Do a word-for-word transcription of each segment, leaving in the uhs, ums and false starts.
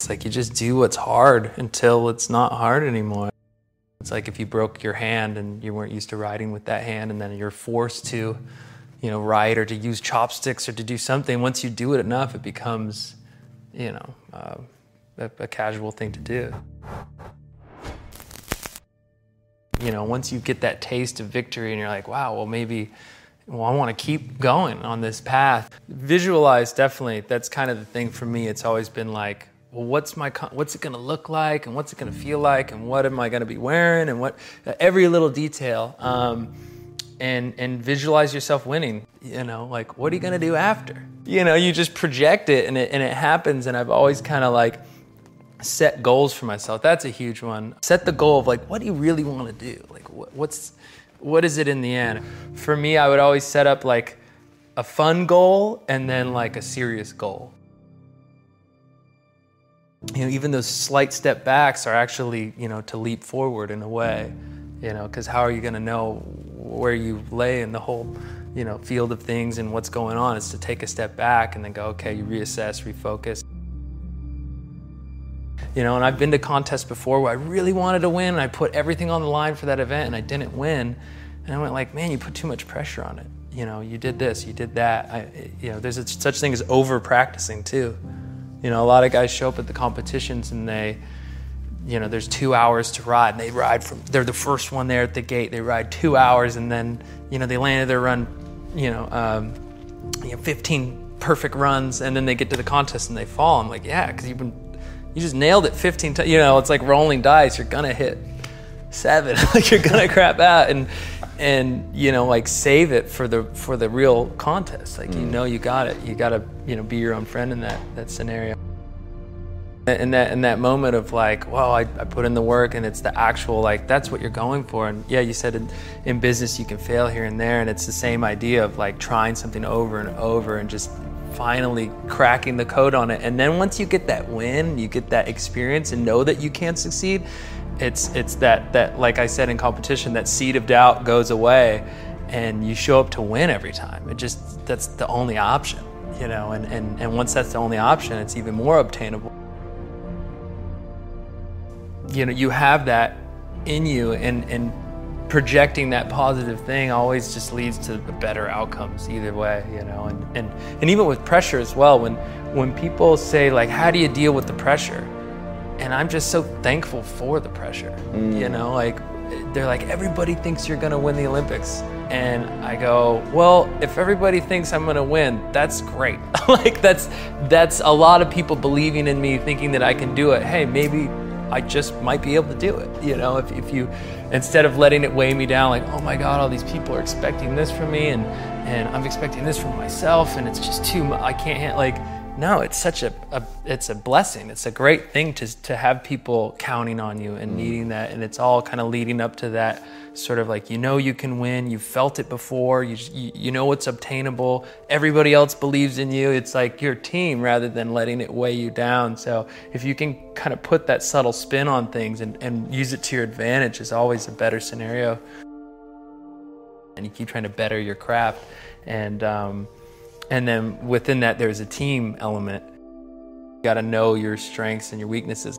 It's like you just do what's hard until it's not hard anymore. It's like if you broke your hand and you weren't used to riding with that hand, and then you're forced to, you know, ride or to use chopsticks or to do something. Once you do it enough, it becomes, you know, uh, a, a casual thing to do. You know, once you get that taste of victory and you're like, wow, well maybe, well, I want to keep going on this path. Visualize, definitely. That's kind of the thing for me. It's always been like, well, what's my, what's it going to look like, and what's it going to feel like, and what am I going to be wearing, and what, every little detail. Um, and and visualize yourself winning. You know, like, what are you going to do after? You know, you just project it, and it and it happens. And I've always kind of like set goals for myself. That's a huge one. Set the goal of like, what do you really want to do? Like, what, what's what is it in the end? For me, I would always set up like a fun goal and then like a serious goal. You know, even those slight step backs are actually, you know, to leap forward in a way, you know, because how are you going to know where you lay in the whole, you know, field of things and what's going on? It's to take a step back and then go, okay, you reassess, refocus. You know, and I've been to contests before where I really wanted to win and I put everything on the line for that event and I didn't win. And I went like, man, you put too much pressure on it. You know, you did this, you did that. I, you know, there's a, such thing as over practicing too. You know, a lot of guys show up at the competitions and they, you know, there's two hours to ride and they ride from, they're the first one there at the gate. They ride two hours and then, you know, they landed their run, you know, um, you know, fifteen perfect runs, and then they get to the contest and they fall. I'm like, yeah, because you've been, you just nailed it fifteen times. You know, it's like rolling dice. You're gonna hit seven, like you're gonna crap out, and and you know, like save it for the for the real contest. Like mm. you know, you got it. You gotta, you know, be your own friend in that that scenario. And that in that moment of like, well, I, I put in the work, and it's the actual, like, that's what you're going for. And yeah, you said in, in business you can fail here and there, and it's the same idea of like trying something over and over and just finally cracking the code on it. And then once you get that win, you get that experience and know that you can succeed, it's it's that that like I said in competition, that seed of doubt goes away and you show up to win every time. It just, that's the only option, you know, and, and, and once that's the only option, it's even more obtainable. You know, you have that in you, and, and projecting that positive thing always just leads to better outcomes either way, you know, and, and, and even with pressure as well, when, when people say like, how do you deal with the pressure? And I'm just so thankful for the pressure, mm. you know, like they're like, everybody thinks you're gonna win the Olympics. And I go, well, if everybody thinks I'm gonna win, that's great. Like that's, that's a lot of people believing in me, thinking that I can do it. Hey, maybe I just might be able to do it, you know, if, if you, instead of letting it weigh me down, like, oh my God, all these people are expecting this from me, and, and I'm expecting this from myself, and it's just too much, I can't handle, like, no, it's such a, a, it's a blessing. It's a great thing to, to have people counting on you and needing that, and it's all kind of leading up to that sort of like, you know, you can win, you've felt it before, you, you, you know it's obtainable, everybody else believes in you. It's like your team rather than letting it weigh you down. So if you can kind of put that subtle spin on things and, and use it to your advantage, is always a better scenario. And you keep trying to better your craft. And, um, and then within that, there's a team element. You got to know your strengths and your weaknesses.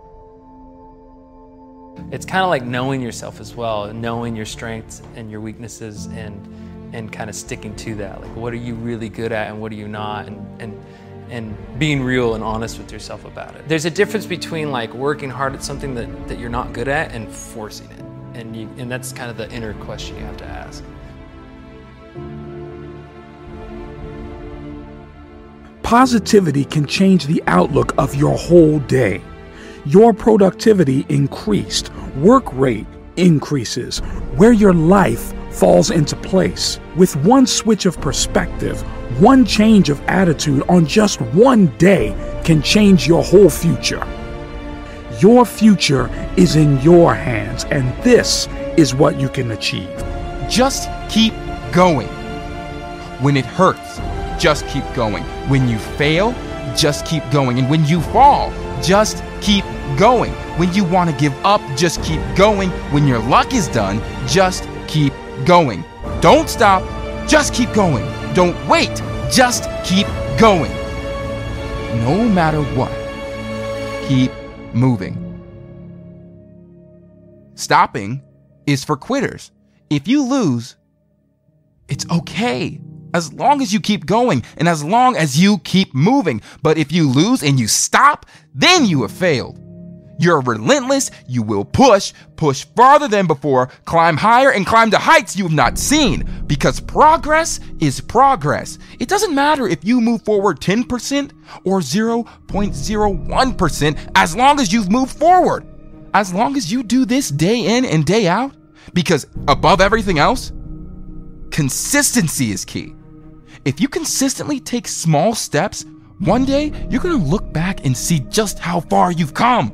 It's kind of like knowing yourself as well, knowing your strengths and your weaknesses, and and kind of sticking to that. Like, what are you really good at and what are you not, and and and being real and honest with yourself about it. There's a difference between like working hard at something that, that you're not good at and forcing it. And you and that's kind of the inner question you have to ask. Positivity can change the outlook of your whole day. Your productivity increased, work rate increases, where your life falls into place. With one switch of perspective, one change of attitude on just one day can change your whole future. Your future is in your hands, and this is what you can achieve. Just keep going. When it hurts, just keep going. When you fail, just keep going. And when you fall, just keep going. When you want to give up, just keep going. When your luck is done, just keep going. Don't stop, just keep going. Don't wait, just keep going. No matter what, keep moving. Stopping is for quitters. If you lose, it's okay, as long as you keep going and as long as you keep moving. But if you lose and you stop, then you have failed. You're relentless, you will push, push farther than before, climb higher and climb to heights you have not seen, because progress is progress. It doesn't matter if you move forward ten percent or zero point zero one percent, as long as you've moved forward. As long as you do this day in and day out, because above everything else, consistency is key. If you consistently take small steps, one day you're going to look back and see just how far you've come.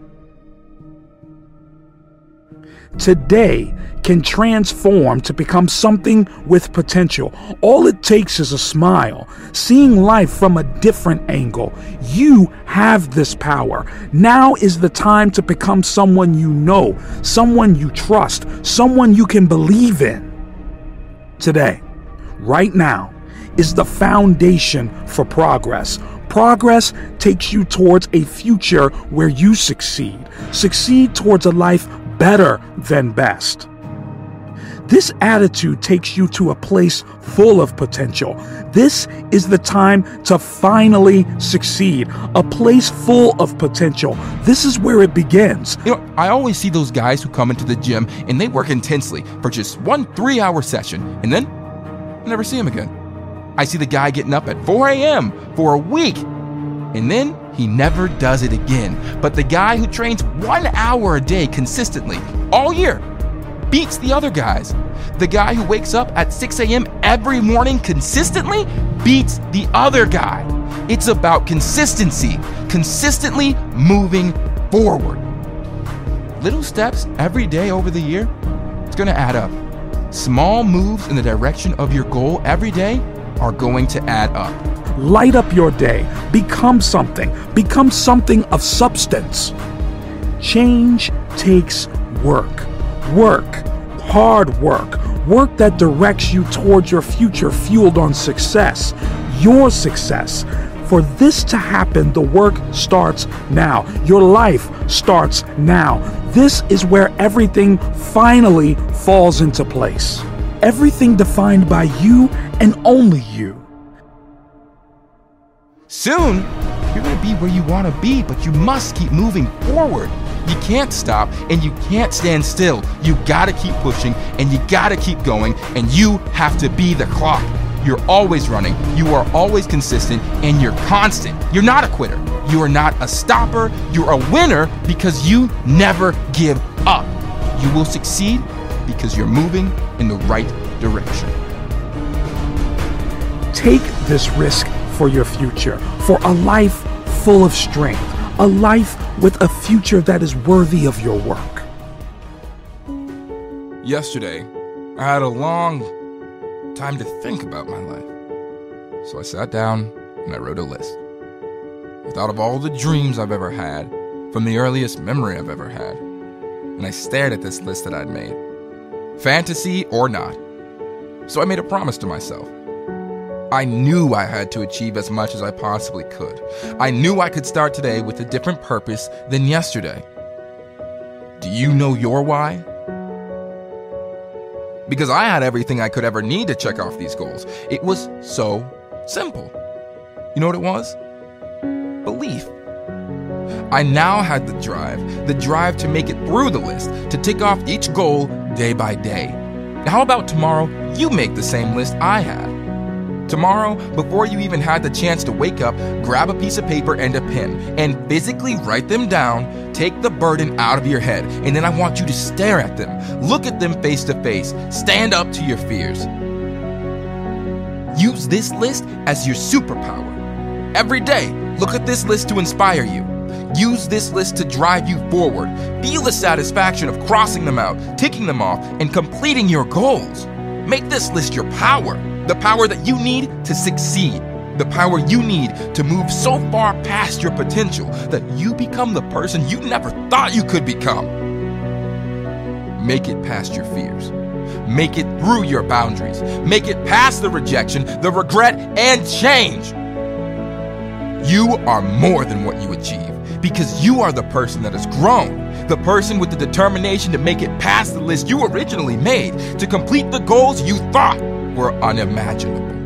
Today can transform to become something with potential. All it takes is a smile, seeing life from a different angle. You have this power. Now is the time to become someone you know, someone you trust, someone you can believe in. Today, right now, is the foundation for progress. Progress takes you towards a future where you succeed. Succeed towards a life better than best. This attitude takes you to a place full of potential. This is the time to finally succeed. A place full of potential. This is where it begins. You know, I always see those guys who come into the gym and they work intensely for just one three-hour session, and then I never see him again. I see the guy getting up at four a.m. for a week, and then he never does it again. But the guy who trains one hour a day consistently all year beats the other guys. The guy who wakes up at six a.m. every morning consistently beats the other guy. It's about consistency, consistently moving forward. Little steps every day over the year, it's going to add up. Small moves in the direction of your goal every day are going to add up. Light up your day. Become something. Become something of substance. Change takes work. Work. Hard work. Work that directs you towards your future fueled on success. Your success. For this to happen, the work starts now. Your life starts now. This is where everything finally falls into place. Everything defined by you and only you. Soon, you're going to be where you want to be, but you must keep moving forward. You can't stop and you can't stand still. You got to keep pushing and you got to keep going, and you have to be the clock. You're always running, you are always consistent, and you're constant. You're not a quitter. You are not a stopper. You're a winner because you never give up. You will succeed because you're moving in the right direction. Take this risk for your future, for a life full of strength, a life with a future that is worthy of your work. Yesterday, I had a long time to think about my life. So I sat down and I wrote a list. I thought of all the dreams I've ever had, from the earliest memory I've ever had. And I stared at this list that I'd made, fantasy or not. So I made a promise to myself. I knew I had to achieve as much as I possibly could. I knew I could start today with a different purpose than yesterday. Do you know your why? Because I had everything I could ever need to check off these goals. It was so simple. You know what it was? Belief. I now had the drive, the drive to make it through the list, to tick off each goal day by day. Now, how about tomorrow you make the same list I had? Tomorrow, before you even had the chance to wake up, grab a piece of paper and a pen and physically write them down. Take the burden out of your head, and then I want you to stare at them. Look at them face to face. Stand up to your fears. Use this list as your superpower. Every day, look at this list to inspire you. Use this list to drive you forward. Feel the satisfaction of crossing them out, ticking them off, and completing your goals. Make this list your power. The power that you need to succeed. The power you need to move so far past your potential that you become the person you never thought you could become. Make it past your fears. Make it through your boundaries. Make it past the rejection, the regret, and change. You are more than what you achieve, because because you are the person that has grown, the person with the determination to make it past the list you originally made, to complete the goals you thought were unimaginable.